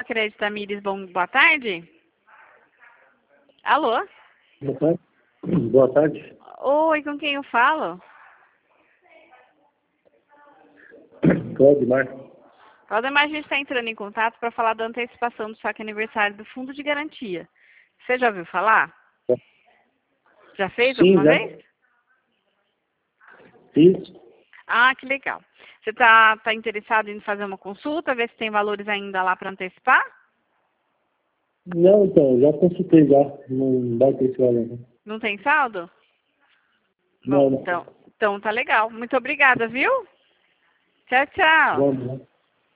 Crédito Tamires, boa tarde. Alô? Boa tarde. Boa tarde. Oi, com quem eu falo? Claudemar. Claudemar, a gente está entrando em contato para falar da antecipação do saque aniversário do Fundo de Garantia. Você já ouviu falar? Já fez Sim, alguma já. vez? Fiz. Ah, que legal. Você tá interessado em fazer uma consulta, ver se tem valores ainda lá para antecipar? Não, então, já consultei já. Não vai ter esse valor, né? Não tem saldo? Não, Bom, não. então tá legal. Muito obrigada, viu? Tchau, tchau. Vamos, né?